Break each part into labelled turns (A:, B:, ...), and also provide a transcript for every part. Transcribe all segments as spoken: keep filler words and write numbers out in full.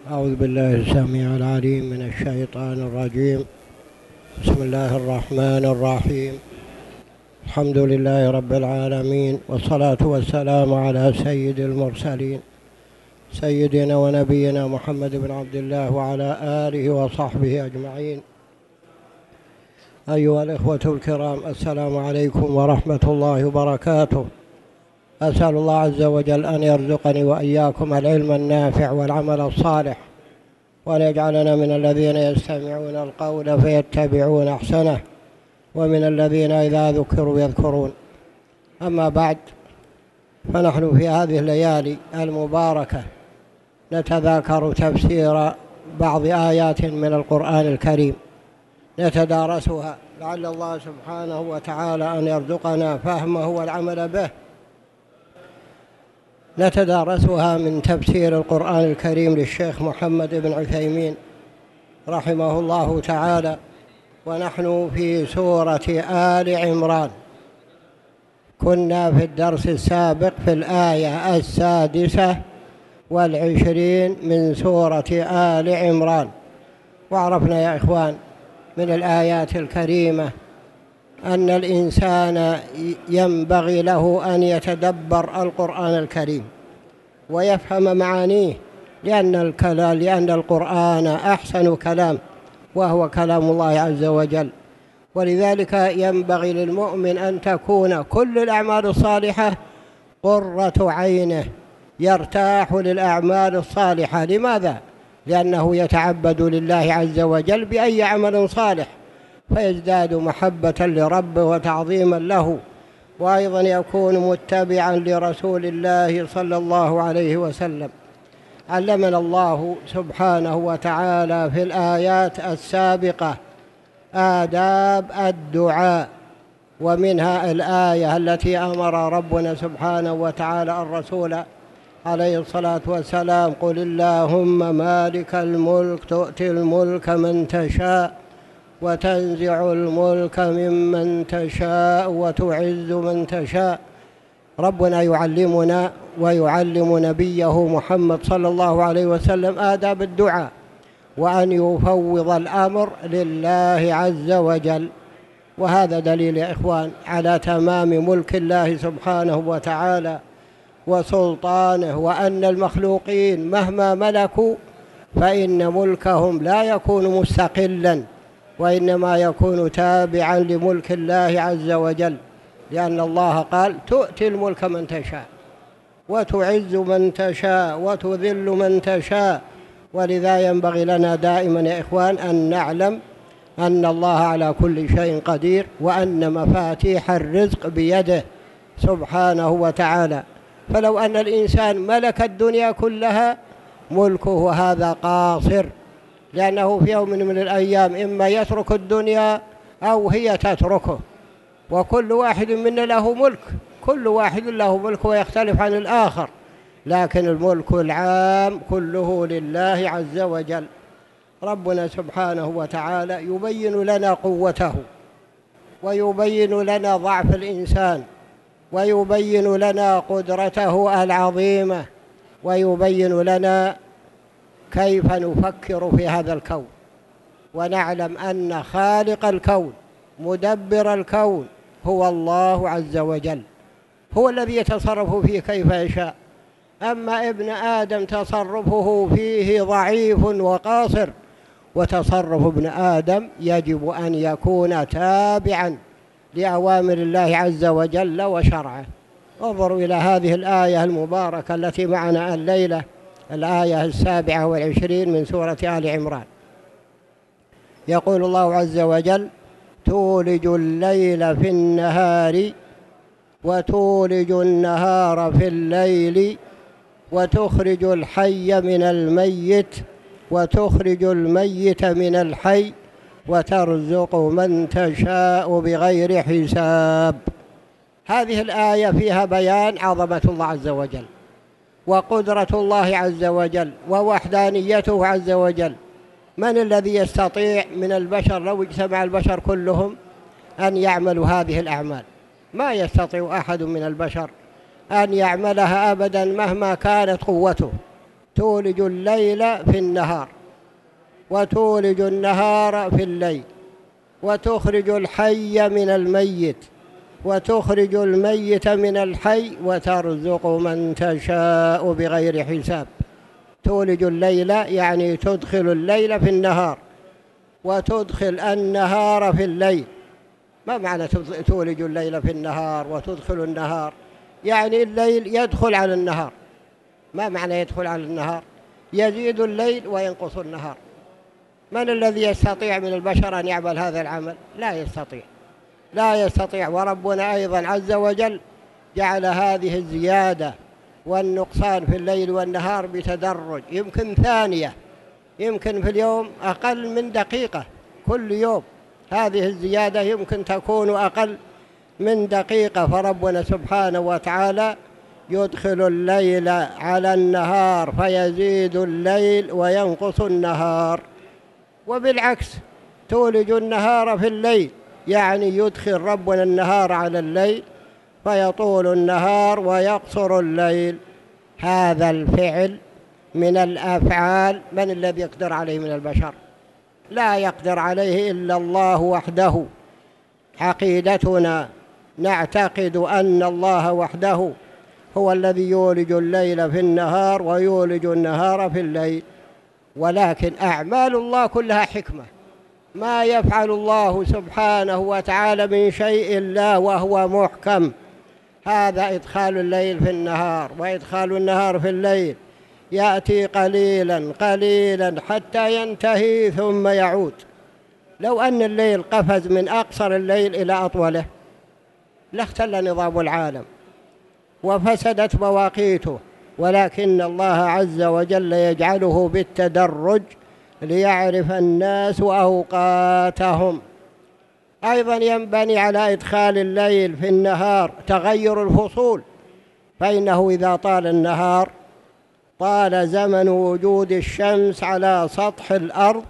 A: أعوذ بالله السميع العليم من الشيطان الرجيم. بسم الله الرحمن الرحيم. الحمد لله رب العالمين، والصلاة والسلام على سيد المرسلين سيدنا ونبينا محمد بن عبد الله وعلى آله وصحبه أجمعين. أيها الإخوة الكرام، السلام عليكم ورحمة الله وبركاته. أسأل الله عز وجل أن يرزقني وإياكم العلم النافع والعمل الصالح، وأن يجعلنا من الذين يستمعون القول فيتبعون أحسنه، ومن الذين إذا ذكروا يذكرون. أما بعد، فنحن في هذه الليالي المباركة نتذاكر تفسير بعض آيات من القرآن الكريم نتدارسها، لعل الله سبحانه وتعالى أن يرزقنا فهمه والعمل به. نتدارسها من تفسير القرآن الكريم للشيخ محمد بن عثيمين رحمه الله تعالى، ونحن في سورة آل عمران. كنا في الدرس السابق في الآية السادسة والعشرين من سورة آل عمران، وعرفنا يا إخوان من الآيات الكريمة أن الإنسان ينبغي له أن يتدبر القرآن الكريم ويفهم معانيه، لأن الكلام لأن القرآن أحسن كلام وهو كلام الله عز وجل. ولذلك ينبغي للمؤمن أن تكون كل الأعمال الصالحة قرة عينه، يرتاح للأعمال الصالحة. لماذا؟ لأنه يتعبد لله عز وجل بأي عمل صالح، فيزداد محبة لربه وتعظيما له، وأيضا يكون متبعا لرسول الله صلى الله عليه وسلم. علمنا الله سبحانه وتعالى في الآيات السابقة آداب الدعاء، ومنها الآية التي أمر ربنا سبحانه وتعالى الرسول عليه الصلاة والسلام: قل اللهم مالك الملك تؤتي الملك من تشاء وتنزع الملك ممن تشاء وتعز من تشاء. ربنا يعلمنا ويعلم نبيه محمد صلى الله عليه وسلم آداب الدعاء، وأن يفوض الأمر لله عز وجل. وهذا دليل يا إخوان على تمام ملك الله سبحانه وتعالى وسلطانه، وأن المخلوقين مهما ملكوا فإن ملكهم لا يكون مستقلاً، وإنما يكون تابعا لملك الله عز وجل، لأن الله قال: تؤتي الملك من تشاء وتعز من تشاء وتذل من تشاء. ولذا ينبغي لنا دائما يا إخوان أن نعلم أن الله على كل شيء قدير، وأن مفاتيح الرزق بيده سبحانه وتعالى. فلو أن الإنسان ملك الدنيا كلها ملكه هذا قاصر، لأنه في يوم من الأيام إما يترك الدنيا أو هي تتركه، وكل واحد منا له ملك، كل واحد له ملك ويختلف عن الآخر، لكن الملك العام كله لله عز وجل. ربنا سبحانه وتعالى يبين لنا قوته، ويبين لنا ضعف الإنسان، ويبين لنا قدرته العظيمة، ويبين لنا كيف نفكر في هذا الكون، ونعلم أن خالق الكون مدبر الكون هو الله عز وجل، هو الذي يتصرف فيه كيف يشاء. أما ابن آدم تصرفه فيه ضعيف وقاصر، وتصرف ابن آدم يجب أن يكون تابعا لأوامر الله عز وجل وشرعه. انظروا إلى هذه الآية المباركة التي معنا الليلة، الآية السابعة والعشرين من سورة آل عمران. يقول الله عز وجل: تولج الليل في النهار وتولج النهار في الليل وتخرج الحي من الميت وتخرج الميت من الحي وترزق من تشاء بغير حساب. هذه الآية فيها بيان عظمة الله عز وجل، وقدرة الله عز وجل، ووحدانيته عز وجل. من الذي يستطيع من البشر لو اجتمع البشر كلهم أن يعملوا هذه الأعمال؟ ما يستطيع أحد من البشر أن يعملها أبدا مهما كانت قوته. تولج الليل في النهار وتولج النهار في الليل، وتخرج الحي من الميت وتخرج الميت من الحي، وترزق من تشاء بغير حساب. تولج الليل يعني تدخل الليل في النهار، وتدخل النهار في الليل. ما معنى تولج الليل في النهار وتدخل النهار؟ يعني الليل يدخل على النهار. ما معنى يدخل على النهار؟ يزيد الليل وينقص النهار. من الذي يستطيع من البشر أن يعمل هذا العمل؟ لا يستطيع، لا يستطيع. وربنا أيضا عز وجل جعل هذه الزيادة والنقصان في الليل والنهار بتدرج، يمكن ثانية، يمكن في اليوم أقل من دقيقة كل يوم. هذه الزيادة يمكن تكون أقل من دقيقة. فربنا سبحانه وتعالى يدخل الليل على النهار فيزيد الليل وينقص النهار، وبالعكس تولج النهار في الليل، يعني يدخل ربنا النهار على الليل فيطول النهار ويقصر الليل. هذا الفعل من الأفعال من الذي يقدر عليه من البشر؟ لا يقدر عليه إلا الله وحده. عقيدتنا نعتقد أن الله وحده هو الذي يولج الليل في النهار ويولج النهار في الليل، ولكن أعمال الله كلها حكمة. ما يفعل الله سبحانه وتعالى من شيء لا وهو محكم. هذا إدخال الليل في النهار وإدخال النهار في الليل، يأتي قليلا قليلا حتى ينتهي ثم يعود. لو أن الليل قفز من أقصر الليل إلى أطوله لاختل نظام العالم وفسدت مواقيته، ولكن الله عز وجل يجعله بالتدرج ليعرف الناس أوقاتهم. أيضا ينبني على إدخال الليل في النهار تغير الفصول، فإنه إذا طال النهار طال زمن وجود الشمس على سطح الأرض،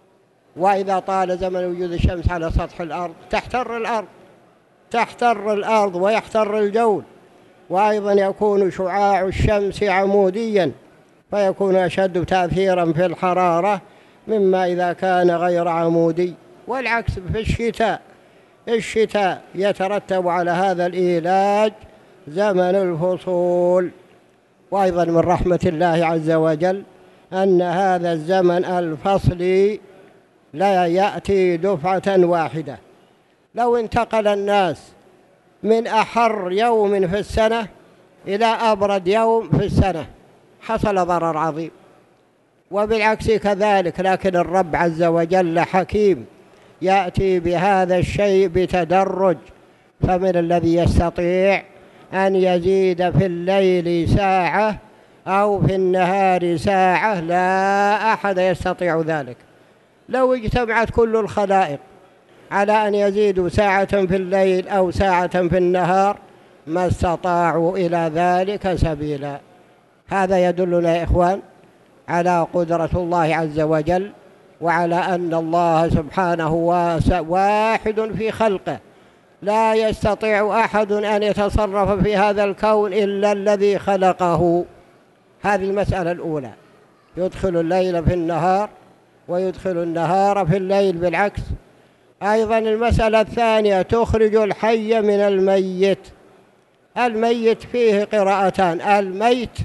A: وإذا طال زمن وجود الشمس على سطح الأرض تحتر الأرض تحتر الأرض ويحتر الجو. وأيضا يكون شعاع الشمس عموديا فيكون أشد تأثيرا في الحرارة مما إذا كان غير عمودي. والعكس في الشتاء، الشتاء يترتب على هذا الإيلاج زمن الفصول. وأيضا من رحمة الله عز وجل أن هذا الزمن الفصلي لا يأتي دفعة واحدة. لو انتقل الناس من أحر يوم في السنة إلى أبرد يوم في السنة حصل ضرر عظيم، وبالعكس كذلك. لكن الرب عز وجل حكيم يأتي بهذا الشيء بتدرج. فمن الذي يستطيع أن يزيد في الليل ساعة أو في النهار ساعة؟ لا أحد يستطيع ذلك. لو اجتمعت كل الخلائق على أن يزيدوا ساعة في الليل أو ساعة في النهار ما استطاعوا إلى ذلك سبيلا. هذا يدلنا يا إخوان على قدرة الله عز وجل، وعلى أن الله سبحانه واحد في خلقه، لا يستطيع أحد أن يتصرف في هذا الكون إلا الذي خلقه. هذه المسألة الأولى، يدخل الليل في النهار ويدخل النهار في الليل بالعكس. أيضا المسألة الثانية، تخرج الحي من الميت. الميت فيه قراءتان، الميت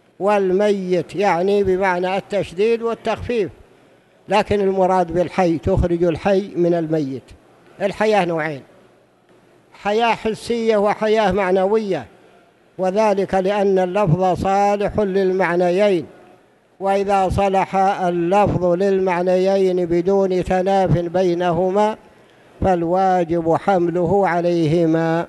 A: والميت، يعني بمعنى التشديد والتخفيف، لكن المراد بالحي تخرج الحي من الميت. الحياة نوعين، حياة حسية وحياة معنوية، وذلك لأن اللفظ صالح للمعنيين، وإذا صلح اللفظ للمعنيين بدون تناف بينهما فالواجب حمله عليهما.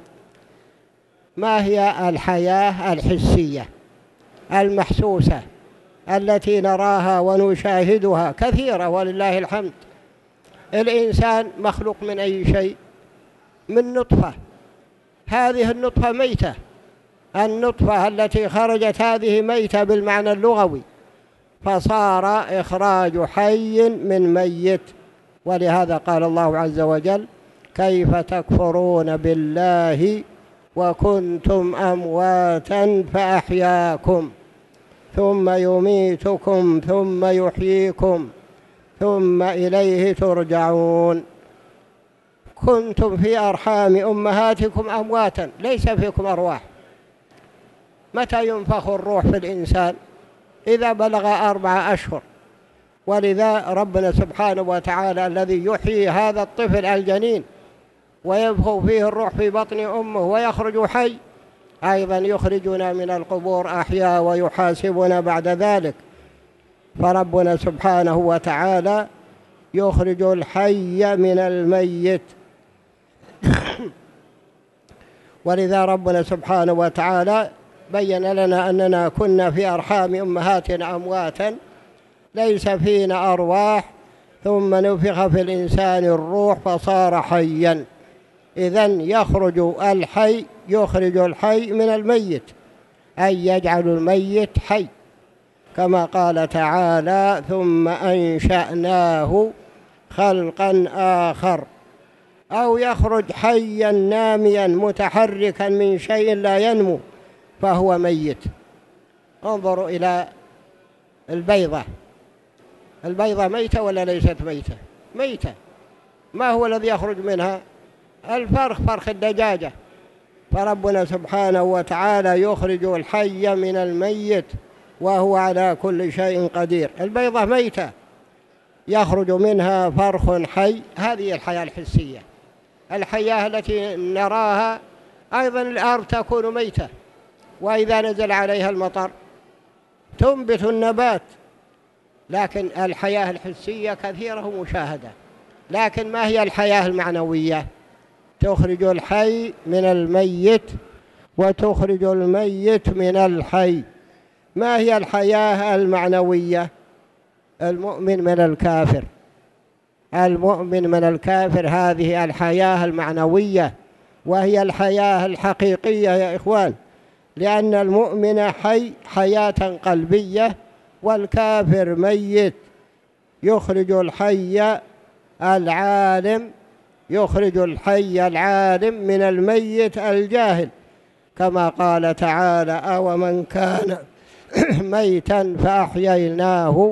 A: ما هي الحياة الحسية المحسوسة التي نراها ونشاهدها كثيرة ولله الحمد؟ الإنسان مخلوق من أي شيء؟ من نطفة. هذه النطفة ميتة، النطفة التي خرجت هذه ميتة بالمعنى اللغوي، فصار إخراج حي من ميت. ولهذا قال الله عز وجل: كيف تكفرون بالله وكنتم أمواتا فأحياكم. ثم يميتكم ثم يحييكم ثم إليه ترجعون. كنتم في أرحام أمهاتكم أمواتا ليس فيكم أرواح. متى ينفخ الروح في الإنسان؟ إذا بلغ أربع أشهر. ولذا ربنا سبحانه وتعالى الذي يحيي هذا الطفل الجنين وينفخ فيه الروح في بطن أمه ويخرج حي، أيضا يخرجنا من القبور أحياء ويحاسبنا بعد ذلك. فربنا سبحانه وتعالى يخرج الحي من الميت. ولذا ربنا سبحانه وتعالى بين لنا أننا كنا في أرحام أمهاتنا أمواتا ليس فينا أرواح، ثم نفخ في الإنسان الروح فصار حيا. إذن يخرج الحي يخرج الحي من الميت، أي يجعل الميت حي، كما قال تعالى ثم أنشأناه خلقا آخر. أو يخرج حيا ناميا متحركا من شيء لا ينمو فهو ميت. انظروا إلى البيضة، البيضة ميتة ولا ليست ميتة؟ ميتة. ما هو الذي يخرج منها؟ الفرخ، فرخ الدجاجة. فربنا سبحانه وتعالى يخرج الحي من الميت وهو على كل شيء قدير. البيضة ميتة يخرج منها فرخ حي، هذه الحياة الحسية. الحياة التي نراها أيضا الأرض تكون ميتة، وإذا نزل عليها المطر تنبت النبات. لكن الحياة الحسية كثيرة مشاهدة. لكن ما هي الحياة المعنوية؟ تخرج الحي من الميت وتخرج الميت من الحي. ما هي الحياة المعنوية؟ المؤمن من الكافر، المؤمن من الكافر، هذه الحياة المعنوية، وهي الحياة الحقيقية يا إخوان، لأن المؤمن حي حياة قلبية والكافر ميت. يخرج الحي العالم يخرج الحي العالم من الميت الجاهل، كما قال تعالى أومن كان ميتا فأحييناه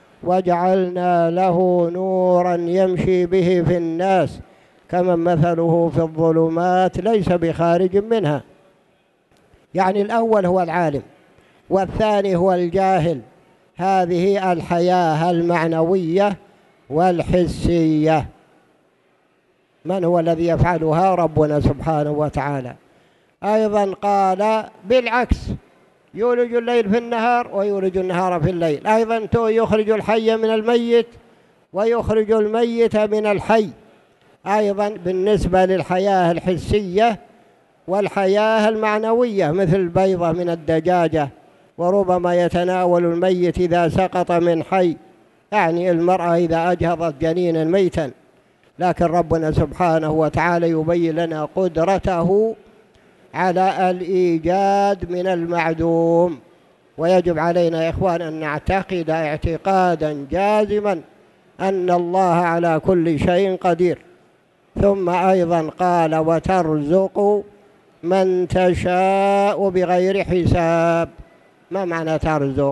A: وجعلنا له نورا يمشي به في الناس كمن مثله في الظلمات ليس بخارج منها. يعني الأول هو العالم والثاني هو الجاهل. هذه الحياة المعنوية والحسية. من هو الذي يفعلها؟ ربنا سبحانه وتعالى. أيضا قال بالعكس، يولج الليل في النهار ويولج النهار في الليل. أيضا يخرج الحي من الميت ويخرج الميت من الحي. أيضا بالنسبة للحياة الحسية والحياة المعنوية، مثل البيضة من الدجاجة، وربما يتناول الميت إذا سقط من حي، يعني المرأة إذا أجهضت جنينا ميتا. لكن ربنا سبحانه وتعالى يبين لنا قدرته على الإيجاد من المعدوم. ويجب علينا يا إخوان أن نعتقد اعتقادا جازما أن الله على كل شيء قدير. ثم أيضا قال وترزق من تشاء بغير حساب. ما معنى ترزق؟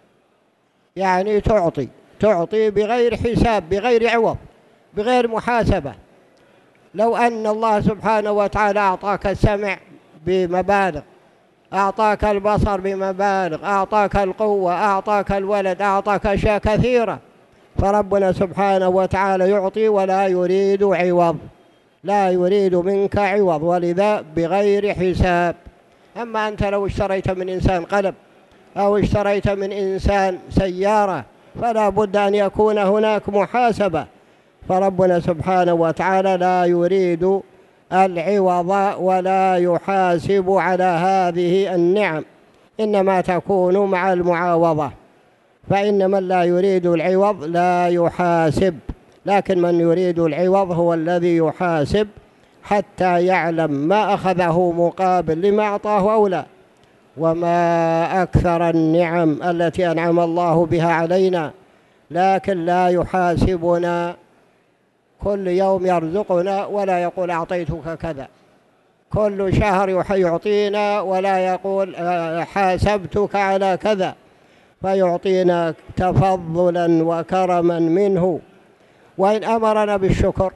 A: يعني تعطي تعطي بغير حساب، بغير عوض، بغير محاسبة. لو أن الله سبحانه وتعالى أعطاك السمع بمبالغ، أعطاك البصر بمبالغ، أعطاك القوة، أعطاك الولد، أعطاك أشياء كثيرة، فربنا سبحانه وتعالى يعطي ولا يريد عوض، لا يريد منك عوض، ولذا بغير حساب. أما أنت لو اشتريت من إنسان قلم أو اشتريت من إنسان سيارة فلا بد أن يكون هناك محاسبة. فربنا سبحانه وتعالى لا يريد العوض ولا يحاسب على هذه النعم، إنما تكون مع المعاوضة. فإن من لا يريد العوض لا يحاسب، لكن من يريد العوض هو الذي يحاسب حتى يعلم ما أخذه مقابل لما أعطاه أو لا. وما أكثر النعم التي أنعم الله بها علينا، لكن لا يحاسبنا. كل يوم يرزقنا ولا يقول أعطيتك كذا، كل شهر يعطينا ولا يقول حاسبتك على كذا. فيعطينا تفضلا وكرما منه. وإن أمرنا بالشكر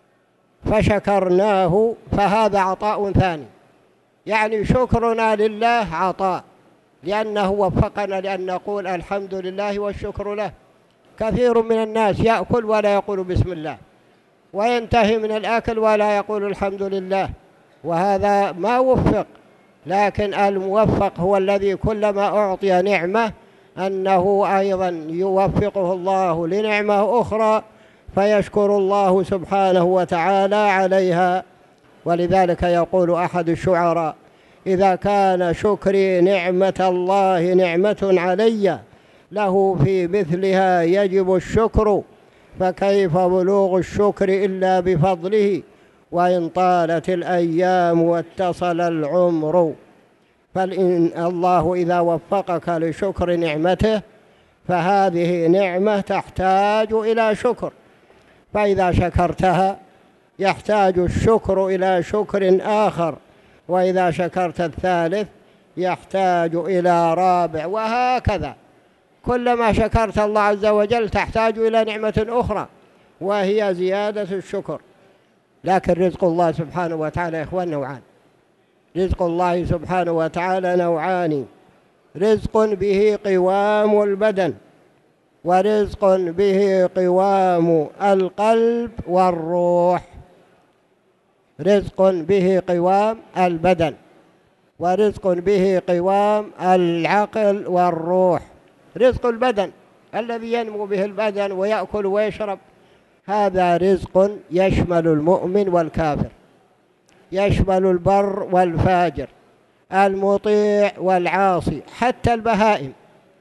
A: فشكرناه فهذا عطاء ثاني، يعني شكرنا لله عطاء، لأنه وفقنا لأن نقول الحمد لله والشكر له. كثير من الناس يأكل ولا يقول بسم الله، وينتهي من الأكل ولا يقول الحمد لله، وهذا ما وفق. لكن الموفق هو الذي كلما أعطي نعمة أنه أيضا يوفقه الله لنعمة أخرى فيشكر الله سبحانه وتعالى عليها. ولذلك يقول أحد الشعراء: إذا كان شكري نعمة الله نعمة علي، له في مثلها يجب الشكر، فكيف بلوغ الشكر إلا بفضله، وإن طالت الأيام واتصل العمر. فالإن الله إذا وفقك لشكر نعمته فهذه نعمة تحتاج إلى شكر، فإذا شكرتها يحتاج الشكر إلى شكر آخر، وإذا شكرت الثالث يحتاج إلى رابع، وهكذا كلما شكرت الله عز وجل تحتاج إلى نعمة أخرى وهي زيادة الشكر. لكن رزق الله سبحانه وتعالى يا إخوان نوعان، رزق الله سبحانه وتعالى نوعان: رزق به قوام البدن، ورزق به قوام القلب والروح. رزق به قوام البدن، ورزق به قوام العقل والروح. رزق البدن الذي ينمو به البدن ويأكل ويشرب، هذا رزق يشمل المؤمن والكافر، يشمل البر والفاجر، المطيع والعاصي، حتى البهائم،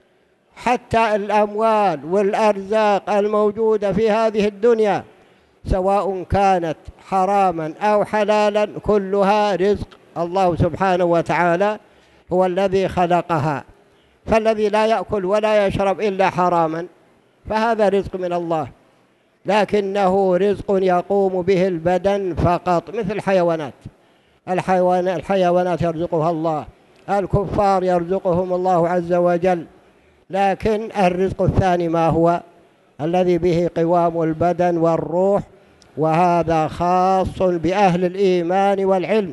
A: حتى الأموال والأرزاق الموجودة في هذه الدنيا سواء كانت حراما أو حلالا كلها رزق الله سبحانه وتعالى هو الذي خلقها. فالذي لا يأكل ولا يشرب إلا حراما فهذا رزق من الله، لكنه رزق يقوم به البدن فقط، مثل الحيوانات. الحيوان الحيوانات يرزقها الله، الكفار يرزقهم الله عز وجل. لكن الرزق الثاني ما هو؟ الذي به قوام البدن والروح، وهذا خاص بأهل الإيمان والعلم.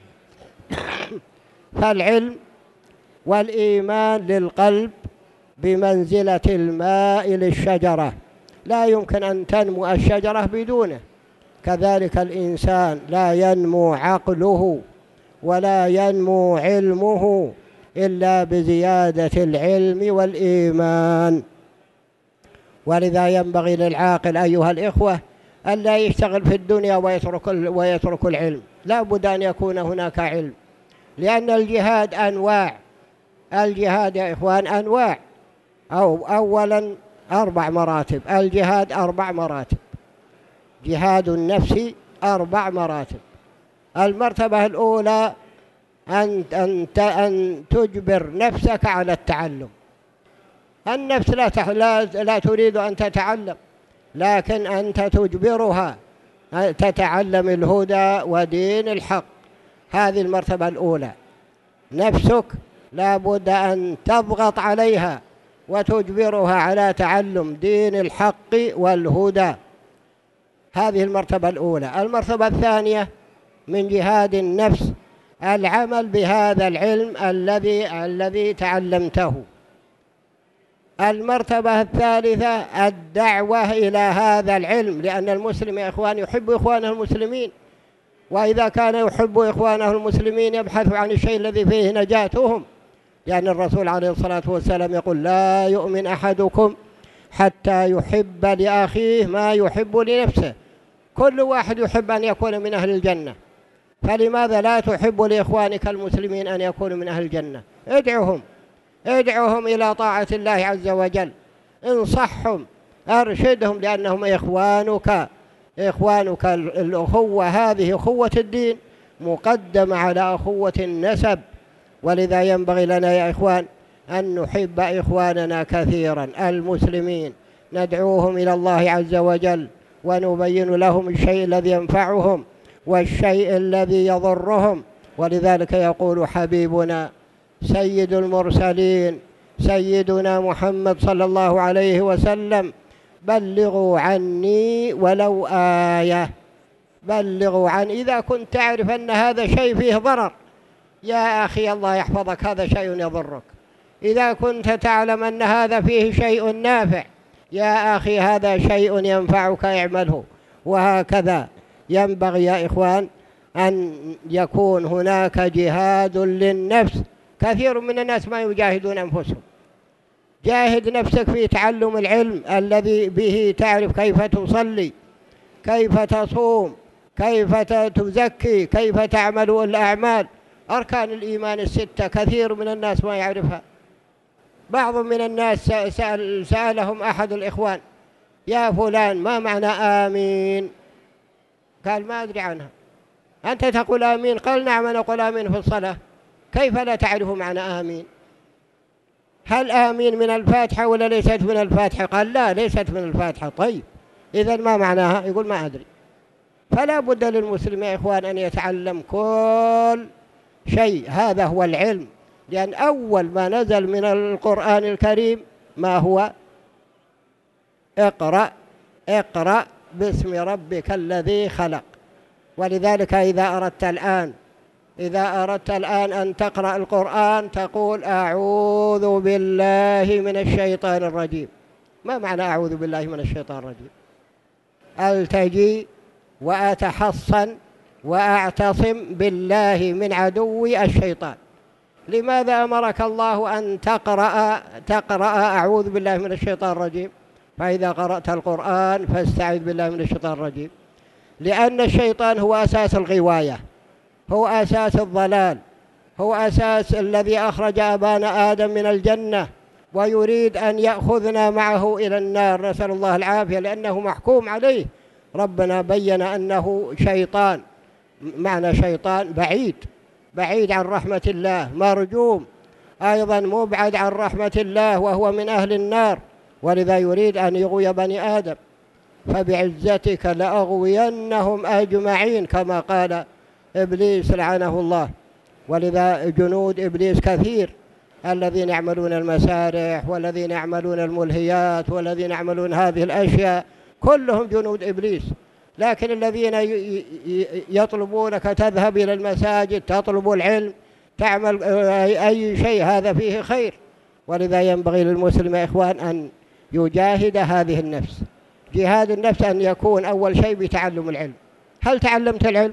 A: فالعلم والإيمان للقلب بمنزلة الماء للشجرة، لا يمكن أن تنمو الشجرة بدونه. كذلك الإنسان لا ينمو عقله ولا ينمو علمه إلا بزيادة العلم والإيمان. ولذا ينبغي للعاقل أيها الإخوة ألا يشتغل في الدنيا ويترك ويترك العلم، لا بد أن يكون هناك علم، لأن الجهاد أنواع. الجهاد يا إخوان أنواع، أو أولا أربع مراتب. الجهاد أربع مراتب، جهاد النفس أربع مراتب. المرتبة الأولى أن أنت أن تجبر نفسك على التعلم. النفس لا لا لا تريد أن تتعلم، لكن أنت تجبرها تتعلم الهدى ودين الحق. هذه المرتبة الأولى. نفسك لا بد أن تضغط عليها وتجبرها على تعلم دين الحق والهدى. هذه المرتبة الأولى. المرتبة الثانية من جهاد النفس العمل بهذا العلم الذي الذي تعلمته. المرتبة الثالثة الدعوة إلى هذا العلم، لأن المسلم يا إخوان يحب إخوانه المسلمين، وإذا كان يحب إخوانه المسلمين يبحث عن الشيء الذي فيه نجاتهم، لأن الرسول عليه الصلاة والسلام يقول: لا يؤمن أحدكم حتى يحب لأخيه ما يحب لنفسه. كل واحد يحب أن يكون من أهل الجنة، فلماذا لا تحب لإخوانك المسلمين أن يكونوا من أهل الجنة؟ ادعوهم ادعوهم إلى طاعة الله عز وجل، انصحهم، أرشدهم، لأنهم إخوانك. إخوانك الأخوة هذه أخوة الدين مقدمة على أخوة النسب. ولذا ينبغي لنا يا إخوان أن نحب إخواننا كثيرا المسلمين، ندعوهم إلى الله عز وجل ونبين لهم الشيء الذي ينفعهم والشيء الذي يضرهم. ولذلك يقول حبيبنا سيد المرسلين: سيدنا محمد صلى الله عليه وسلم: بلغوا عني ولو آية. بلغوا عن إذا كنت تعرف أن هذا شيء فيه ضرر، يا أخي الله يحفظك هذا شيء يضرك. إذا كنت تعلم أن هذا فيه شيء نافع، يا أخي هذا شيء ينفعك اعمله. وهكذا ينبغي يا إخوان أن يكون هناك جهاد للنفس. كثير من الناس ما يجاهدون أنفسهم. جاهد نفسك في تعلم العلم الذي به تعرف كيف تصلي، كيف تصوم، كيف تزكي، كيف تعمل الأعمال. أركان الإيمان الستة كثير من الناس ما يعرفها. بعض من الناس سأل سألهم أحد الإخوان: يا فلان ما معنى آمين؟ قال: ما أدري عنها. أنت تقول آمين؟ قال: نعم أنا أقول آمين في الصلاة. كيف لا تعرف معنى آمين؟ هل آمين من الفاتحة ولا ليست من الفاتحة؟ قال: لا ليست من الفاتحة. طيب إذن ما معناها؟ يقول: ما أدري. فلا بد للمسلم يا إخوان أن يتعلم كل شيء، هذا هو العلم. لأن أول ما نزل من القرآن الكريم ما هو؟ اقرأ اقرأ باسم ربك الذي خلق. ولذلك إذا أردت الآن إذا أردت الآن أن تقرأ القرآن تقول: أعوذ بالله من الشيطان الرجيم. ما معنى أعوذ بالله من الشيطان الرجيم؟ ألتجي وأتحصن وأعتصم بالله من عدو الشيطان. لماذا أمرك الله أن تقرأ تقرأ أعوذ بالله من الشيطان الرجيم؟ فإذا قرأت القرآن فاستعذ بالله من الشيطان الرجيم. لأن الشيطان هو أساس الغواية، هو أساس الضلال، هو أساس الذي أخرج أبانا آدم من الجنة، ويريد أن يأخذنا معه إلى النار، نسأل الله العافية، لأنه محكوم عليه. ربنا بين أنه شيطان. معنى شيطان بعيد، بعيد عن رحمة الله، مرجوم، أيضا مبعد عن رحمة الله، وهو من أهل النار، ولذا يريد أن يغوي بني آدم. فبعزتك لأغوينهم أجمعين كما قال إبليس لعنه الله. ولذا جنود إبليس كثير، الذين يعملون المسارح والذين يعملون الملهيات والذين يعملون هذه الأشياء كلهم جنود إبليس. لكن الذين يطلبونك تذهب إلى المساجد، تطلب العلم، تعمل أي شيء، هذا فيه خير. ولذا ينبغي للمسلم يا إخوان أن يجاهد هذه النفس. جهاد النفس أن يكون أول شيء بتعلم العلم. هل تعلمت العلم؟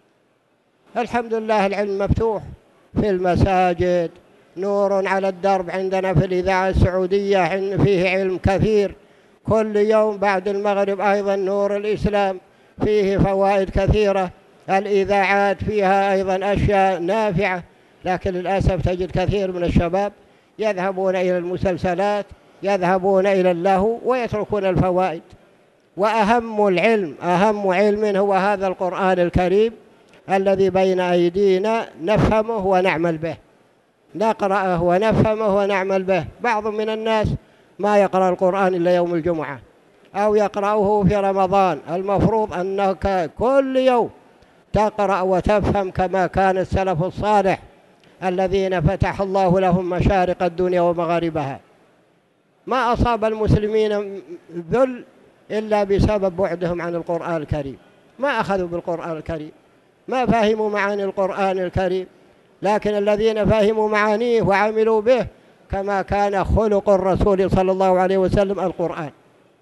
A: الحمد لله العلم مفتوح في المساجد، نور على الدرب عندنا في الإذاعة السعودية فيه علم كثير. كل يوم بعد المغرب أيضا نور الإسلام فيه فوائد كثيرة. الإذاعات فيها أيضا أشياء نافعة. لكن للأسف تجد كثير من الشباب يذهبون إلى المسلسلات، يذهبون إلى اللهو ويتركون الفوائد. وأهم العلم أهم علم هو هذا القرآن الكريم الذي بين أيدينا، نفهمه ونعمل به، نقرأه ونفهمه ونعمل به. بعض من الناس ما يقرأ القرآن إلا يوم الجمعة أو يقرأه في رمضان. المفروض أنك كل يوم تقرأ وتفهم كما كان السلف الصالح الذين فتح الله لهم مشارق الدنيا ومغاربها. ما أصاب المسلمين ذل إلا بسبب بعدهم عن القرآن الكريم. ما أخذوا بالقرآن الكريم، ما فهموا معاني القرآن الكريم. لكن الذين فهموا معانيه وعملوا به كما كان خلق الرسول صلى الله عليه وسلم القرآن،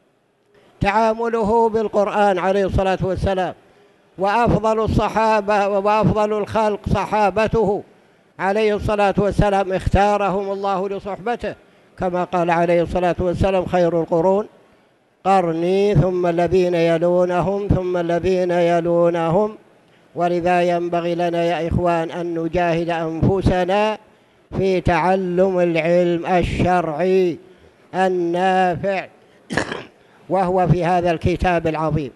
A: تعامله بالقرآن عليه الصلاة والسلام. وأفضل الصحابة وأفضل الخلق صحابته عليه الصلاة والسلام، اختارهم الله لصحبته كما قال عليه الصلاة والسلام: خير القرون قرني ثم الذين يلونهم ثم الذين يلونهم. ولذا ينبغي لنا يا إخوان أن نجاهد أنفسنا في تعلم العلم الشرعي النافع وهو في هذا الكتاب العظيم.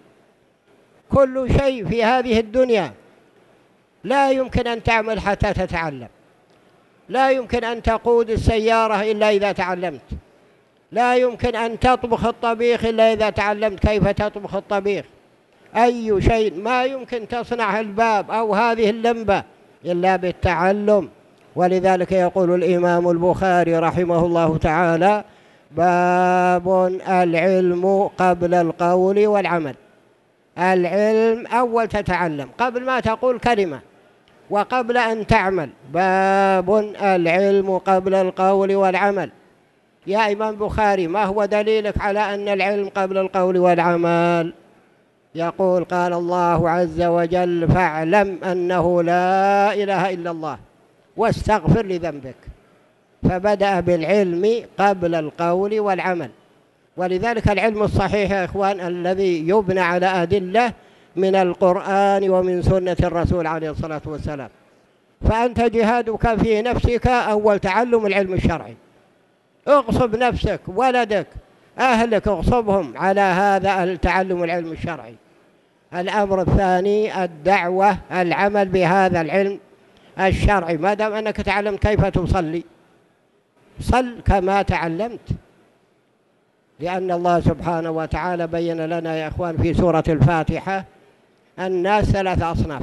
A: كل شيء في هذه الدنيا لا يمكن أن تعمل حتى تتعلم. لا يمكن أن تقود السيارة إلا إذا تعلمت. لا يمكن أن تطبخ الطبيخ إلا إذا تعلمت كيف تطبخ الطبيخ. أي شيء ما يمكن تصنع الباب أو هذه اللمبة إلا بالتعلم. ولذلك يقول الإمام البخاري رحمه الله تعالى: باب العلم قبل القول والعمل. العلم أول تتعلم قبل ما تقول كلمة وقبل أن تعمل. باب العلم قبل القول والعمل. يا إمام بخاري، ما هو دليلك على أن العلم قبل القول والعمل؟ يقول: قال الله عز وجل: فاعلم أنه لا إله إلا الله واستغفر لذنبك. فبدأ بالعلم قبل القول والعمل. ولذلك العلم الصحيح يا إخوان الذي يبنى على أدلة من القرآن ومن سنة الرسول عليه الصلاة والسلام. فأنت جهادك في نفسك أول تعلم العلم الشرعي. اغصب نفسك، ولدك، أهلك، اغصبهم على هذا التعلم العلم الشرعي. الأمر الثاني الدعوة، العمل بهذا العلم الشرعي. ما دام أنك تعلمت كيف تصلي، صل كما تعلمت، لأن الله سبحانه وتعالى بين لنا يا إخوان في سورة الفاتحة الناس ثلاث أصناف.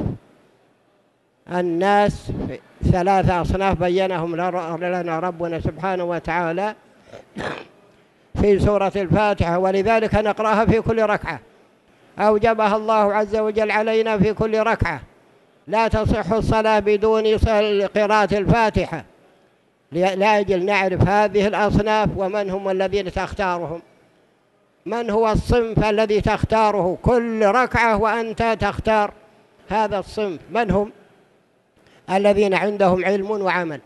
A: الناس ثلاث أصناف بينهم لنا ربنا سبحانه وتعالى في سورة الفاتحة، ولذلك نقرأها في كل ركعة. أوجبها الله عز وجل علينا في كل ركعة. لا تصح الصلاة بدون قراءة الفاتحة، لأجل نعرف هذه الأصناف ومن هم الذين تختارهم. من هو الصنف الذي تختاره كل ركعة وأنت تختار هذا الصنف؟ من هم؟ الذين عندهم علم وعمل.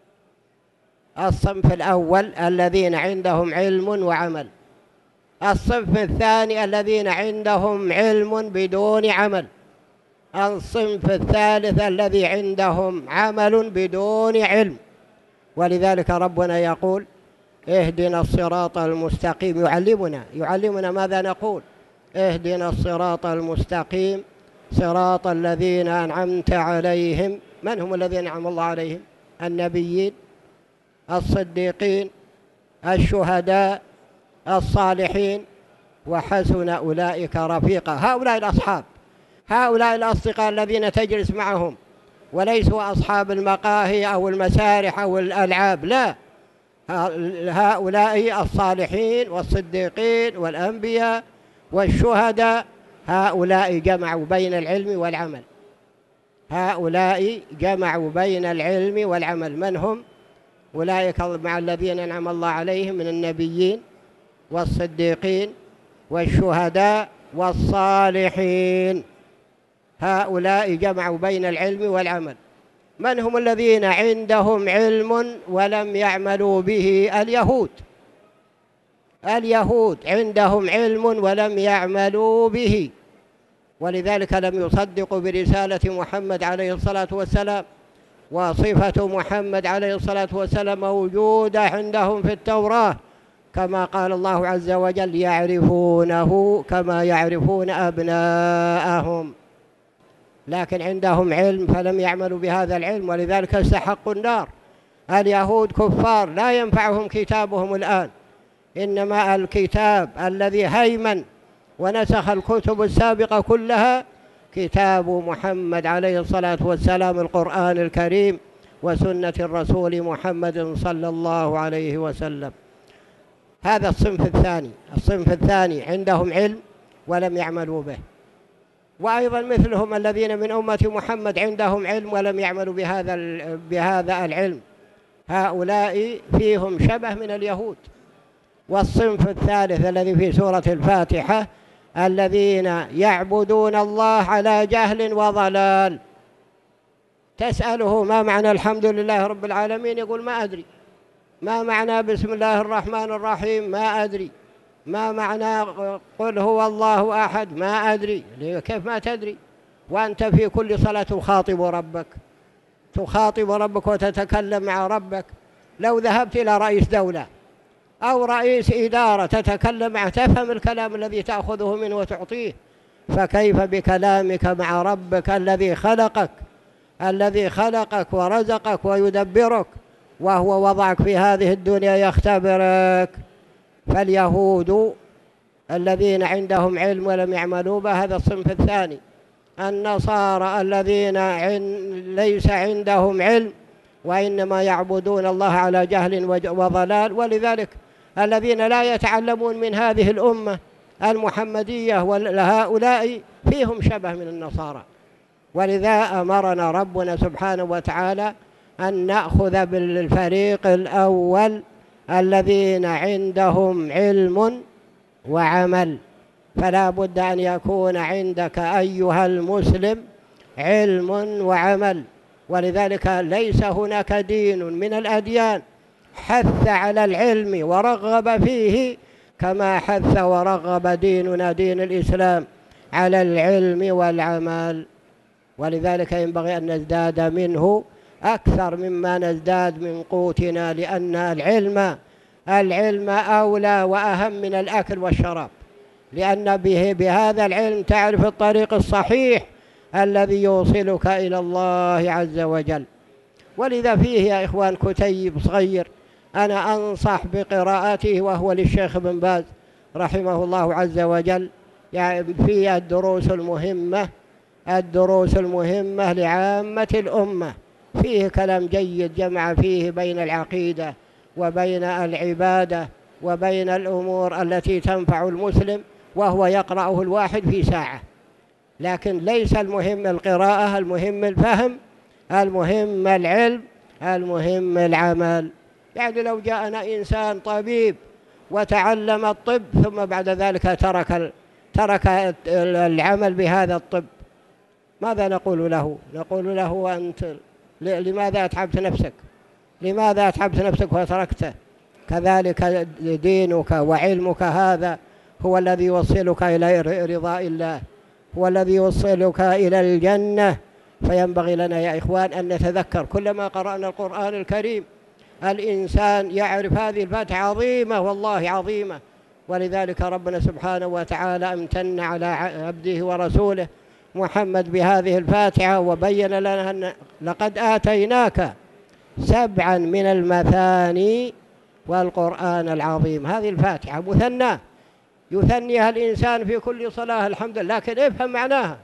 A: الصنف الأول الذين عندهم علم وعمل. الصنف الثاني الذين عندهم علم بدون عمل. الصنف الثالث الذي عندهم عمل بدون علم. ولذلك ربنا يقول: اهدنا الصراط المستقيم. يعلمنا يعلمنا ماذا نقول: اهدنا الصراط المستقيم صراط الذين أنعمت عليهم. من هم الذين أنعم الله عليهم؟ النبيين، الصديقين، الشهداء، الصالحين، وحسن أولئك رفيقا. هؤلاء الأصحاب، هؤلاء الأصدقاء الذين تجلس معهم، وليسوا أصحاب المقاهي أو المسارح أو الألعاب، لا، هؤلاء الصالحين والصديقين والأنبياء والشهداء. هؤلاء جمعوا بين العلم والعمل. هؤلاء جمعوا بين العلم والعمل. من هم؟ أولئك مع الذين أنعم الله عليهم من النبيين والصديقين والشهداء والصالحين. هؤلاء جمعوا بين العلم والعمل. من هم الذين عندهم علم ولم يعملوا به؟ اليهود. اليهود عندهم علم ولم يعملوا به، ولذلك لم يصدقوا برسالة محمد عليه الصلاة والسلام. وصفة محمد عليه الصلاة والسلام موجودة عندهم في التوراة، كما قال الله عز وجل: يعرفونه كما يعرفون أبناءهم. لكن عندهم علم فلم يعملوا بهذا العلم، ولذلك استحقوا النار. اليهود كفار لا ينفعهم كتابهم الآن، إنما الكتاب الذي هيمن ونسخ الكتب السابقة كلها كتاب محمد عليه الصلاة والسلام، القرآن الكريم وسنة الرسول محمد صلى الله عليه وسلم. هذا الصنف الثاني. الصنف الثاني عندهم علم ولم يعملوا به. وأيضا مثلهم الذين من أمة محمد عندهم علم ولم يعملوا بهذا بهذا العلم. هؤلاء فيهم شبه من اليهود. والصنف الثالث الذي في سورة الفاتحة الذين يعبدون الله على جهل وضلال. تسأله: ما معنى الحمد لله رب العالمين؟ يقول: ما أدري. ما معنى بسم الله الرحمن الرحيم؟ ما أدري. ما معنى قل هو الله أحد؟ ما أدري. كيف ما تدري وأنت في كل صلاة تخاطب ربك، تخاطب ربك وتتكلم مع ربك؟ لو ذهبت إلى رئيس دولة أو رئيس إدارة تتكلم معه تفهم الكلام الذي تأخذه منه وتعطيه، فكيف بكلامك مع ربك الذي خلقك، الذي خلقك ورزقك ويدبرك، وهو وضعك في هذه الدنيا يختبرك؟ فاليهود الذين عندهم علم ولم يعملوا به، هذا الصنف الثاني. النصارى الذين ليس عندهم علم وإنما يعبدون الله على جهل وضلال. ولذلك الذين لا يتعلمون من هذه الأمة المحمدية وهؤلاء فيهم شبه من النصارى. ولذا أمرنا ربنا سبحانه وتعالى أن نأخذ بالفريق الأول الذين عندهم علم وعمل. فلا بد أن يكون عندك أيها المسلم علم وعمل. ولذلك ليس هناك دين من الأديان حث على العلم ورغب فيه كما حث ورغب ديننا دين الإسلام على العلم والعمل. ولذلك ينبغي أن نزداد منه أكثر مما نزداد من قوتنا، لأن العلم العلم أولى وأهم من الأكل والشراب، لأن به بهذا العلم تعرف الطريق الصحيح الذي يوصلك إلى الله عز وجل. ولذا فيه يا إخوان كتيب صغير أنا أنصح بقراءته، وهو للشيخ بن باز رحمه الله عز وجل، يعني فيه الدروس المهمة الدروس المهمة لعامة الأمة. فيه كلام جيد جمع فيه بين العقيدة وبين العبادة وبين الأمور التي تنفع المسلم، وهو يقرأه الواحد في ساعة. لكن ليس المهم القراءة، المهم الفهم، المهم العلم، المهم العمل. يعني لو جاءنا إنسان طبيب وتعلم الطب ثم بعد ذلك ترك ترك العمل بهذا الطب، ماذا نقول له؟ نقول له أنت لماذا أتعبت نفسك؟ لماذا أتعبت نفسك وتركته؟ كذلك دينك وعلمك هذا هو الذي يوصلك إلى رضاء الله، هو الذي يوصلك إلى الجنة. فينبغي لنا يا إخوان أن نتذكر كلما قرأنا القرآن الكريم الإنسان يعرف هذه الفاتحة عظيمة، والله عظيمة. ولذلك ربنا سبحانه وتعالى امتن على عبده ورسوله محمد بهذه الفاتحة، وبين لنا أن لقد آتيناك سبعا من المثاني والقرآن العظيم. هذه الفاتحة مثنى يثنيها الإنسان في كل صلاة الحمد لله، لكن افهم معناها،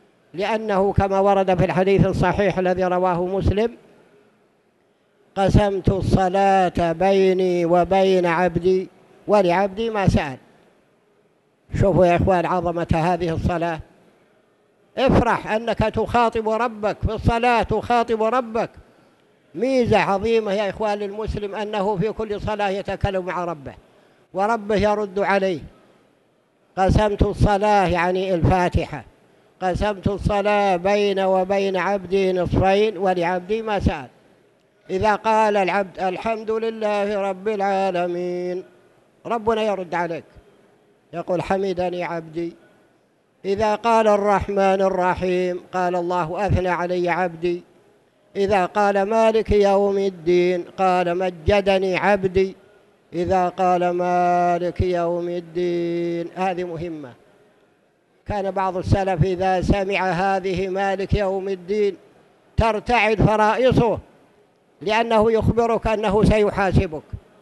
A: لأنه كما ورد في الحديث الصحيح الذي رواه مسلم: قسمت الصلاة بيني وبين عبدي ولعبدي ما سأل. شوفوا يا إخوان عظمة هذه الصلاة. افرح أنك تخاطب ربك في الصلاة، تخاطب ربك. ميزة عظيمة يا إخوان للمسلم أنه في كل صلاة يتكلم مع ربه وربه يرد عليه. قسمت الصلاة يعني الفاتحة، قسمت الصلاة بين وبين عبدي نصفين ولعبدي ما سأل. إذا قال العبد الحمد لله رب العالمين، ربنا يرد عليك يقول حمدني عبدي. إذا قال الرحمن الرحيم قال الله أثنى علي عبدي. إذا قال مالك يوم الدين قال مجدني عبدي. إذا قال مالك يوم الدين، هذه مهمة. كان بعض السلف إذا سمع هذه مالك يوم الدين ترتعد فرائصه، لأنه يخبرك أنه سيحاسبك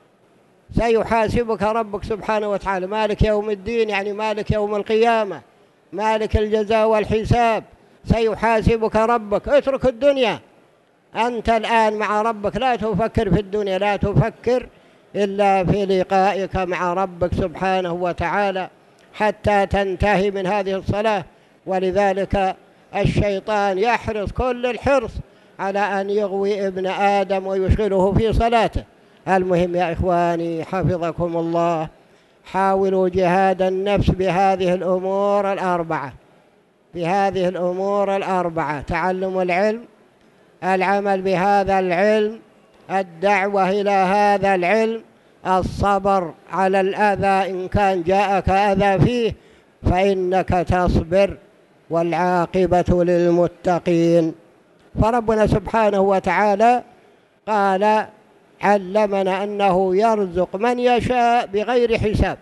A: سيحاسبك ربك سبحانه وتعالى. مالك يوم الدين يعني مالك يوم القيامة، مالك الجزاء والحساب، سيحاسبك ربك. اترك الدنيا، أنت الآن مع ربك، لا تفكر في الدنيا، لا تفكر إلا في لقائك مع ربك سبحانه وتعالى حتى تنتهي من هذه الصلاة. ولذلك الشيطان يحرص كل الحرص على أن يغوي ابن آدم ويشغله في صلاته. المهم يا إخواني حفظكم الله، حاولوا جهاد النفس بهذه الأمور الأربعة بهذه الأمور الأربعة: تعلم العلم، العمل بهذا العلم، الدعوة إلى هذا العلم، الصبر على الأذى إن كان جاءك أذى فيه فإنك تصبر، والعاقبة للمتقين. فربنا سبحانه وتعالى قال علمنا أنه يرزق من يشاء بغير حساب،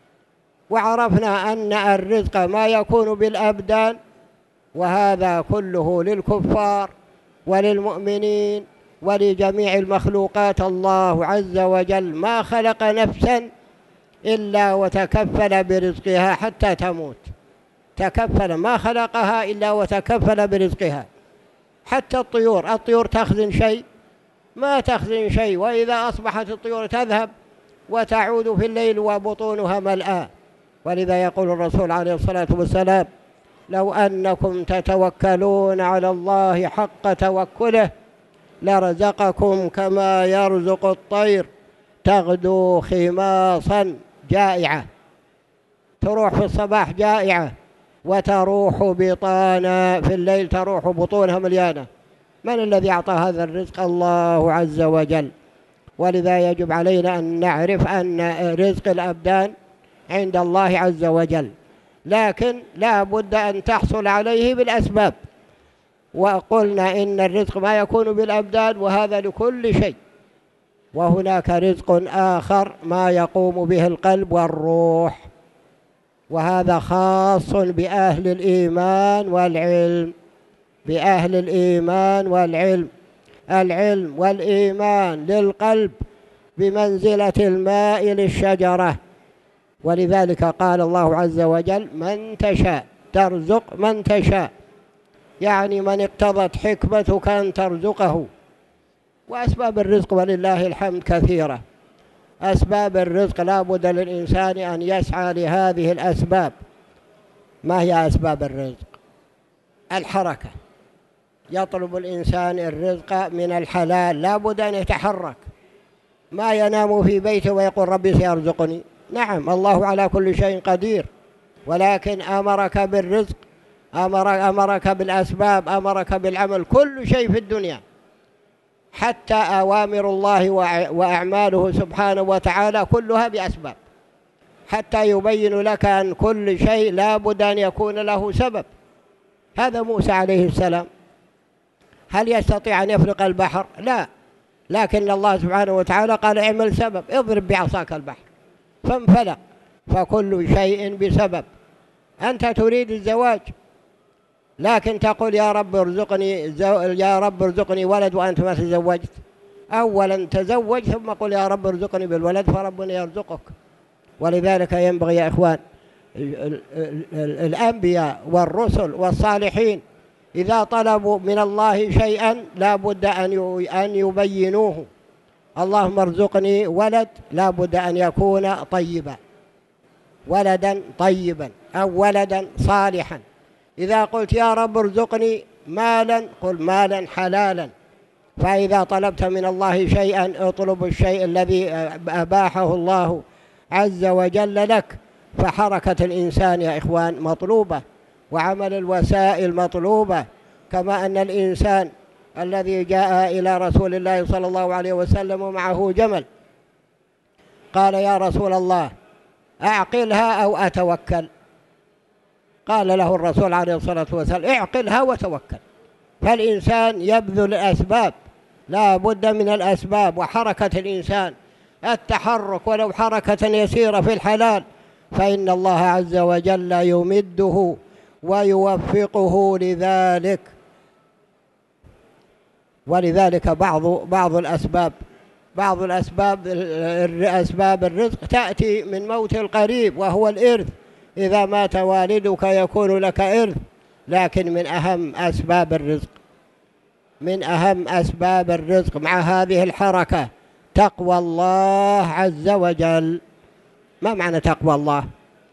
A: وعرفنا أن الرزق ما يكون بالأبدان، وهذا كله للكفار وللمؤمنين ولجميع المخلوقات. الله عز وجل ما خلق نفسا إلا وتكفل برزقها حتى تموت، تكفل، ما خلقها إلا وتكفل برزقها. حتى الطيور الطيور تخزن شيء؟ ما تخزن شيء، وإذا أصبحت الطيور تذهب وتعود في الليل وبطونها ملآ. ولذا يقول الرسول عليه الصلاة والسلام: لو أنكم تتوكلون على الله حق توكله لرزقكم كما يرزق الطير تغدو خماصا جائعة، تروح في الصباح جائعة وتروح بطانا في الليل، تروح بطونها مليانة. من الذي أعطى هذا الرزق؟ الله عز وجل. ولذا يجب علينا أن نعرف أن رزق الأبدان عند الله عز وجل، لكن لا بد أن تحصل عليه بالأسباب. وقلنا إن الرزق ما يكون بالأبدان، وهذا لكل شيء. وهناك رزق آخر ما يقوم به القلب والروح، وهذا خاص بأهل الإيمان والعلم، بأهل الإيمان والعلم. العلم والإيمان للقلب بمنزلة الماء للشجرة. ولذلك قال الله عز وجل: من تشاء ترزق من تشاء، يعني من اقتضت حكمتك أن ترزقه. وأسباب الرزق ولله الحمد كثيرة. أسباب الرزق لا بد للإنسان أن يسعى لهذه الأسباب. ما هي أسباب الرزق؟ الحركة، يطلب الإنسان الرزق من الحلال، لا بد أن يتحرك. ما ينام في بيته ويقول ربي سيرزقني. نعم، الله على كل شيء قدير، ولكن أمرك بالرزق، أمر أمرك بالأسباب، أمرك بالعمل. كل شيء في الدنيا حتى أوامر الله وأعماله سبحانه وتعالى كلها بأسباب، حتى يبين لك أن كل شيء لا بد أن يكون له سبب. هذا موسى عليه السلام، هل يستطيع أن يفلق البحر؟ لا، لكن الله سبحانه وتعالى قال: اعمل سبب، اضرب بعصاك البحر فانفلق. فكل شيء بسبب. أنت تريد الزواج، لكن تقول يا رب ارزقني يا رب ارزقني ولد وأنت ما تزوجت. أولا تزوج ثم قل يا رب ارزقني بالولد فربنا يرزقك. ولذلك ينبغي يا إخوان الأنبياء والرسل والصالحين إذا طلبوا من الله شيئا لا بد أن يبينوه. اللهم ارزقني ولد، لا بد أن يكون طيبا، ولدا طيبا أو ولدا صالحا. إذا قلت يا رب ارزقني مالا، قل مالا حلالا. فإذا طلبت من الله شيئا اطلب الشيء الذي أباحه الله عز وجل لك. فحركة الإنسان يا إخوان مطلوبة، وعمل الوسائل مطلوبة. كما أن الإنسان الذي جاء إلى رسول الله صلى الله عليه وسلم ومعه جمل، قال يا رسول الله أعقلها أو أتوكل؟ قال له الرسول عليه الصلاة والسلام: اعقلها وتوكل. فالإنسان يبذل الأسباب، لا بد من الأسباب. وحركة الإنسان التحرك ولو حركة يسيرة في الحلال، فإن الله عز وجل يمده ويوفقه لذلك. ولذلك بعض بعض الأسباب بعض الأسباب أسباب الرزق تأتي من موت القريب، وهو الإرث. إذا مات والدك يكون لك إرث. لكن من أهم أسباب الرزق من أهم أسباب الرزق مع هذه الحركة تقوى الله عز وجل. ما معنى تقوى الله؟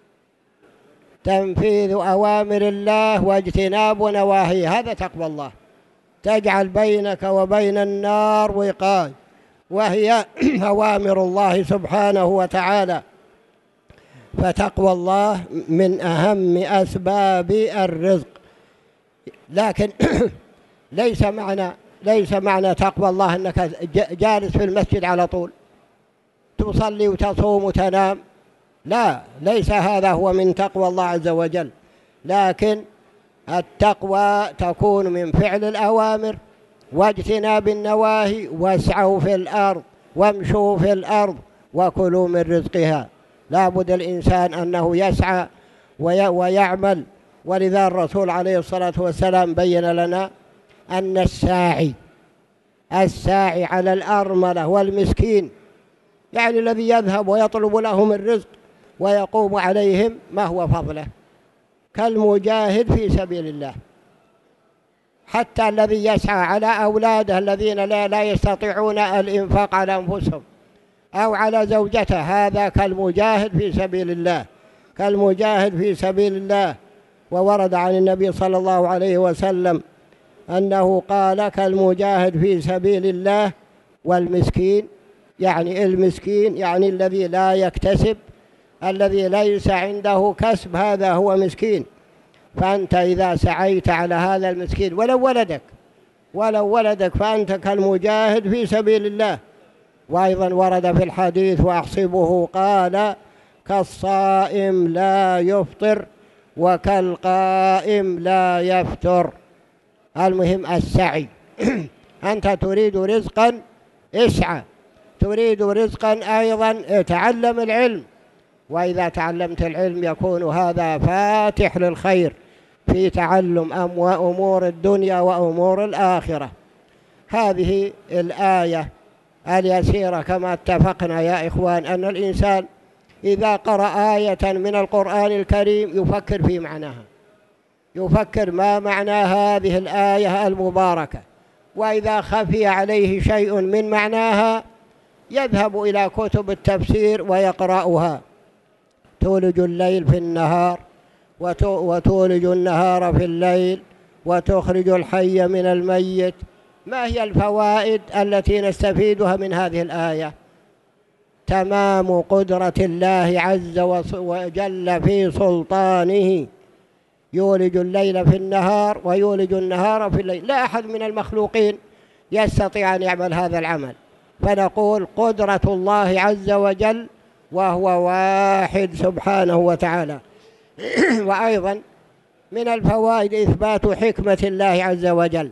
A: تنفيذ أوامر الله واجتناب نواهيه، هذا تقوى الله. تجعل بينك وبين النار وقاية، وهي أوامر الله سبحانه وتعالى. فتقوى الله من أهم أسباب الرزق. لكن ليس معنى ليس معنى تقوى الله أنك جالس في المسجد على طول تصلي وتصوم وتنام. لا، ليس هذا هو من تقوى الله عز وجل. لكن التقوى تكون من فعل الأوامر واجتناب النواهي. واسعوا في الأرض وامشوا في الأرض وكلوا من رزقها. لا بد الإنسان أنه يسعى ويعمل. ولذا الرسول عليه الصلاة والسلام بين لنا أن الساعي الساعي على الأرملة والمسكين، يعني الذي يذهب ويطلب لهم الرزق ويقوم عليهم، ما هو فضله؟ كالمجاهد في سبيل الله. حتى الذي يسعى على أولاده الذين لا, لا يستطيعون الإنفاق على أنفسهم أو على زوجته، هذا كالمجاهد في سبيل الله، كالمجاهد في سبيل الله. وورد عن النبي صلى الله عليه وسلم أنه قال كالمجاهد في سبيل الله والمسكين، يعني المسكين يعني الذي لا يكتسب، الذي ليس عنده كسب، هذا هو مسكين. فأنت إذا سعيت على هذا المسكين ولو ولدك ولو ولدك فأنت كالمجاهد في سبيل الله. وأيضا ورد في الحديث وأحسبه قال كالصائم لا يفطر وكالقائم لا يفتر. المهم السعي. أنت تريد رزقا اسعى، تريد رزقا أيضا تعلم العلم، وإذا تعلمت العلم يكون هذا فاتح للخير في تعلم أمور الدنيا وأمور الآخرة. هذه الآية اليسيرة كما اتفقنا يا إخوان أن الإنسان إذا قرأ آية من القرآن الكريم يفكر في معناها، يفكر ما معنى هذه الآية المباركة، وإذا خفي عليه شيء من معناها يذهب إلى كتب التفسير ويقرأها. تولج الليل في النهار وتولج النهار في الليل وتخرج الحي من الميت. ما هي الفوائد التي نستفيدها من هذه الآية؟ تمام قدرة الله عز وجل في سلطانه، يولج الليل في النهار ويولج النهار في الليل. لا أحد من المخلوقين يستطيع أن يعمل هذا العمل، فنقول قدرة الله عز وجل وهو واحد سبحانه وتعالى. وأيضا من الفوائد إثبات حكمة الله عز وجل،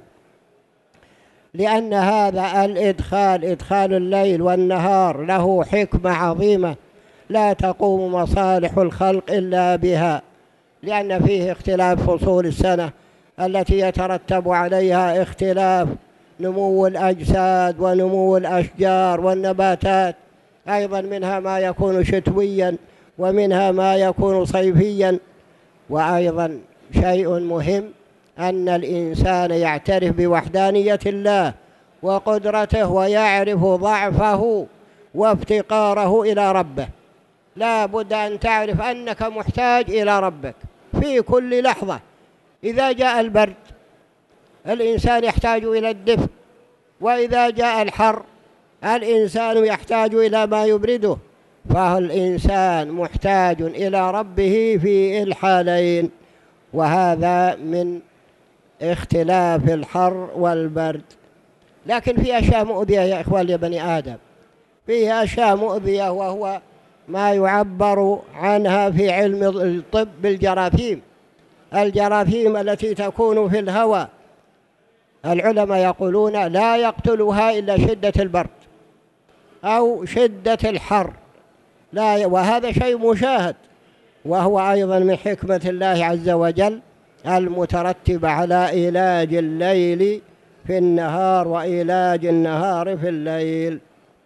A: لأن هذا الإدخال إدخال الليل والنهار له حكمة عظيمة لا تقوم مصالح الخلق إلا بها، لأن فيه اختلاف فصول السنة التي يترتب عليها اختلاف نمو الأجساد ونمو الأشجار والنباتات، أيضا منها ما يكون شتويا ومنها ما يكون صيفيا. وأيضا شيء مهم أن الإنسان يعترف بوحدانية الله وقدرته ويعرف ضعفه وافتقاره إلى ربه. لا بد أن تعرف أنك محتاج إلى ربك في كل لحظة. إذا جاء البرد الإنسان يحتاج إلى الدفء، وإذا جاء الحر الإنسان يحتاج إلى ما يبرده، فالإنسان محتاج إلى ربه في الحالين. وهذا من اختلاف الحر والبرد. لكن في أشياء مؤذية يا إخوان يا بني آدم، فيه أشياء مؤذية، وهو ما يعبر عنها في علم الطب بالجراثيم، الجراثيم التي تكون في الهواء. العلماء يقولون لا يقتلها إلا شدة البرد أو شدة الحر، لا، وهذا شيء مشاهد، وهو أيضا من حكمة الله عز وجل المترتبة على علاج الليل في النهار وعلاج النهار في الليل.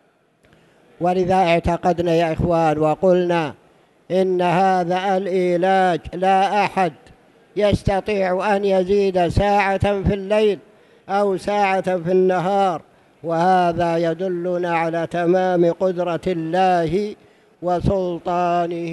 A: ولذا اعتقدنا يا إخوان وقلنا إن هذا العلاج لا أحد يستطيع أن يزيد ساعة في الليل أو ساعة في النهار، وهذا يدلنا على تمام قدرة الله وسلطانه.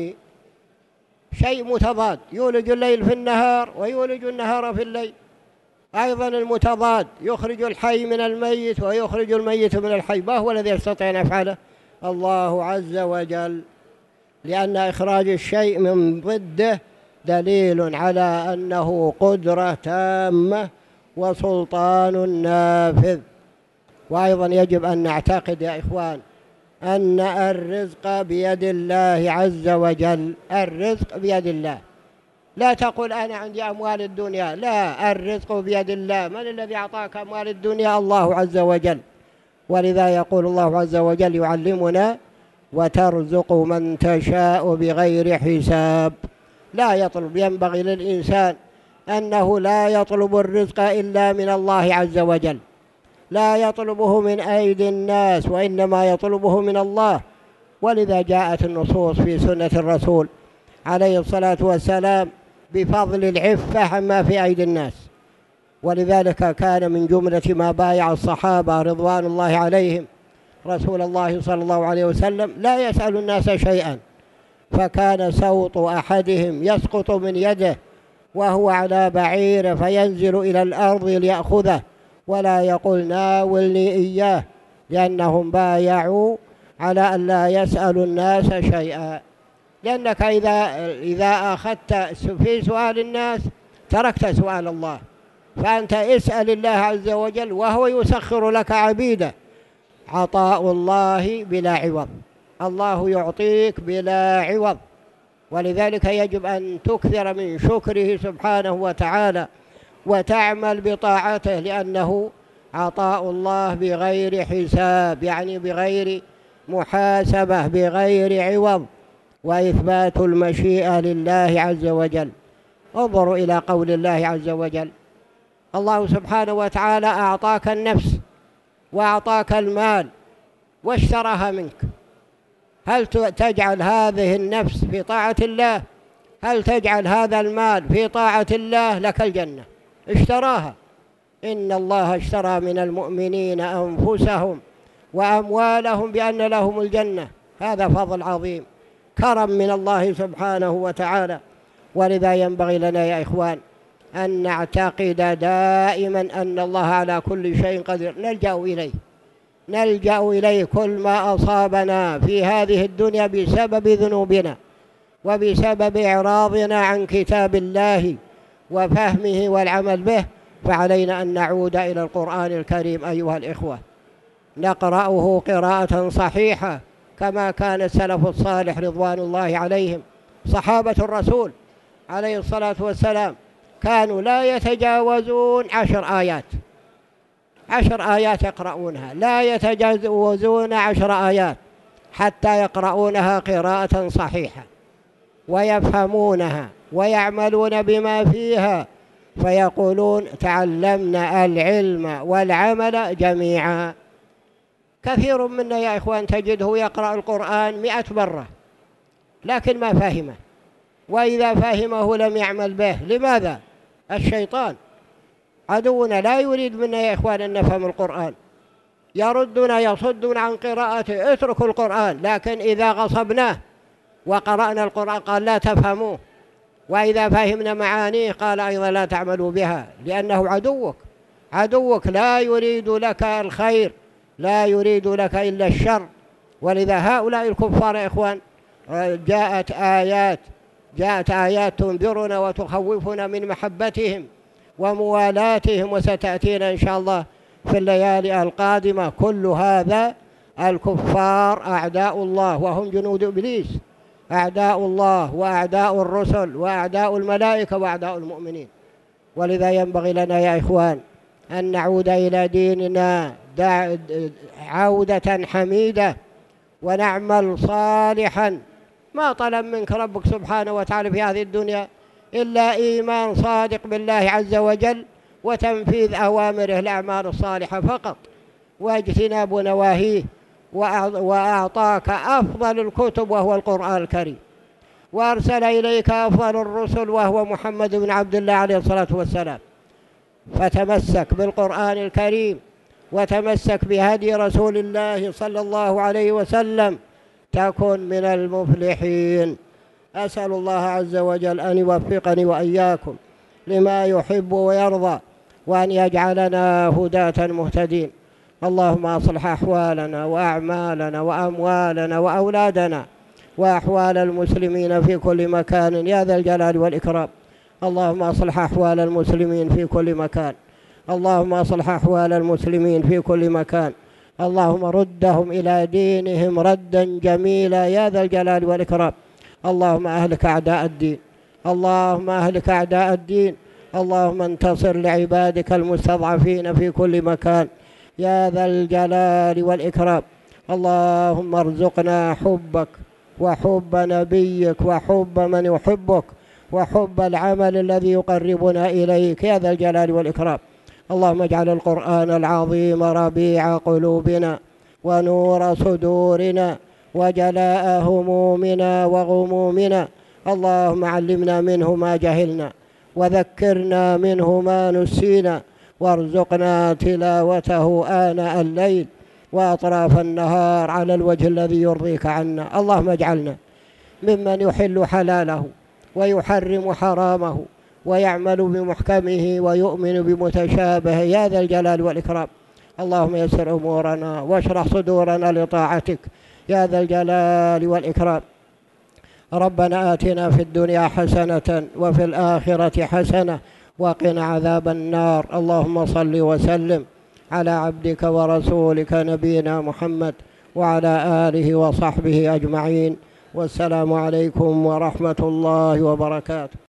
A: شيء متضاد، يولج الليل في النهار ويولج النهار في الليل. أيضا المتضاد يخرج الحي من الميت ويخرج الميت من الحي. ما هو الذي يستطيع أن يفعله؟ الله عز وجل، لأن إخراج الشيء من ضده دليل على أنه قدرة تامة وسلطان نافذ. وأيضا يجب أن نعتقد يا إخوان أن الرزق بيد الله عز وجل، الرزق بيد الله. لا تقل أنا عندي أموال الدنيا، لا، الرزق بيد الله. من الذي أعطاك أموال الدنيا؟ الله عز وجل. ولذا يقول الله عز وجل يعلمنا وترزق من تشاء بغير حساب. لا يطلب، ينبغي للإنسان أنه لا يطلب الرزق إلا من الله عز وجل، لا يطلبه من أيدي الناس وإنما يطلبه من الله. ولذا جاءت النصوص في سنة الرسول عليه الصلاة والسلام بفضل العفة عما في أيدي الناس. ولذلك كان من جملة ما بايع الصحابة رضوان الله عليهم رسول الله صلى الله عليه وسلم لا يسأل الناس شيئا، فكان سوط أحدهم يسقط من يده وهو على بعيره فينزل إلى الأرض ليأخذه ولا يقول ناولني إياه، لأنهم بايعوا على أن لا يسألوا الناس شيئا. لأنك إذا إذا أخذت في سؤال الناس تركت سؤال الله، فأنت اسأل الله عز وجل وهو يسخر لك عبيده. عطاء الله بلا عوض، الله يعطيك بلا عوض، ولذلك يجب أن تكثر من شكره سبحانه وتعالى وتعمل بطاعته، لأنه عطاء الله بغير حساب، يعني بغير محاسبة، بغير عوض، وإثبات المشيئة لله عز وجل. انظروا إلى قول الله عز وجل: الله سبحانه وتعالى أعطاك النفس وأعطاك المال واشتراها منك، هل تجعل هذه النفس في طاعة الله؟ هل تجعل هذا المال في طاعة الله؟ لك الجنة، اشتراها. إن الله اشترى من المؤمنين أنفسهم وأموالهم بأن لهم الجنة. هذا فضل عظيم، كرم من الله سبحانه وتعالى. ولذا ينبغي لنا يا إخوان أن نعتقد دائما أن الله على كل شيء قدير، نلجأ إليه نلجأ إليه كل ما أصابنا في هذه الدنيا بسبب ذنوبنا وبسبب إعراضنا عن كتاب الله وفهمه والعمل به، فعلينا أن نعود إلى القرآن الكريم أيها الإخوة، نقرأه قراءة صحيحة كما كان السلف الصالح رضوان الله عليهم. صحابة الرسول عليه الصلاة والسلام كانوا لا يتجاوزون عشر آيات عشر آيات يقرؤونها، لا يتجاوزون عشر آيات حتى يقرؤونها قراءة صحيحة ويفهمونها ويعملون بما فيها، فيقولون تعلمنا العلم والعمل جميعا. كثير منا يا إخوان تجده يقرأ القرآن مئة مرة لكن ما فهمه، وإذا فهمه لم يعمل به. لماذا؟ الشيطان عدونا لا يريد منا يا إخوان أن نفهم القرآن، يردنا يصدون عن قراءته، اتركوا القرآن. لكن إذا غصبناه وقرأنا القرآن قال لا تفهموه، وإذا فهمنا معانيه قال أيضا لا تعملوا بها، لأنه عدوك عدوك لا يريد لك الخير، لا يريد لك إلا الشر. ولذا هؤلاء الكفار يا إخوان جاءت آيات جاءت آيات تنذرنا وتخوفنا من محبتهم وموالاتهم، وستأتينا إن شاء الله في الليالي القادمة. كل هذا الكفار أعداء الله وهم جنود إبليس، أعداء الله وأعداء الرسل وأعداء الملائكة وأعداء المؤمنين. ولذا ينبغي لنا يا إخوان أن نعود إلى ديننا عودة حميدة ونعمل صالحا. ما طلب منك ربك سبحانه وتعالى في هذه الدنيا إلا إيمان صادق بالله عز وجل وتنفيذ أوامره الأعمال الصالحة فقط، واجتناب نواهيه. وأعطاك أفضل الكتب وهو القرآن الكريم، وأرسل إليك أفضل الرسل وهو محمد بن عبد الله عليه الصلاة والسلام. فتمسك بالقرآن الكريم وتمسك بهدي رسول الله صلى الله عليه وسلم تكن من المفلحين. أسأل الله عز وجل أن يوفقني وإياكم لما يحب ويرضى، وأن يجعلنا هداة مهتدين. اللهم أصلح أحوالنا وأعمالنا وأموالنا وأولادنا وأحوال المسلمين في كل مكان يا ذا الجلال والإكرام. اللهم أصلح أحوال المسلمين في كل مكان اللهم أصلح أحوال المسلمين في كل مكان اللهم ردهم إلى دينهم ردا جميلا يا ذا الجلال والإكرام. اللهم أهلك أعداء الدين اللهم أهلك أعداء الدين اللهم انتصر لعبادك المستضعفين في كل مكان يا ذا الجلال والإكرام. اللهم ارزقنا حبك وحب نبيك وحب من يحبك وحب العمل الذي يقربنا إليك يا ذا الجلال والإكرام. اللهم اجعل القرآن العظيم ربيع قلوبنا ونور صدورنا وجلاء همومنا وغمومنا. اللهم علمنا منه ما جهلنا وذكرنا منه ما نسينا، وارزقنا تلاوته آناء الليل وأطراف النهار على الوجه الذي يرضيك عنا. اللهم اجعلنا ممن يحل حلاله ويحرم حرامه ويعمل بمحكمه ويؤمن بمتشابهه يا ذا الجلال والإكرام. اللهم يسر أمورنا واشرح صدورنا لطاعتك يا ذا الجلال والإكرام. ربنا آتنا في الدنيا حسنة وفي الآخرة حسنة وقنا عذاب النار. اللهم صل وسلم على عبدك ورسولك نبينا محمد وعلى آله وصحبه أجمعين، والسلام عليكم ورحمة الله وبركاته.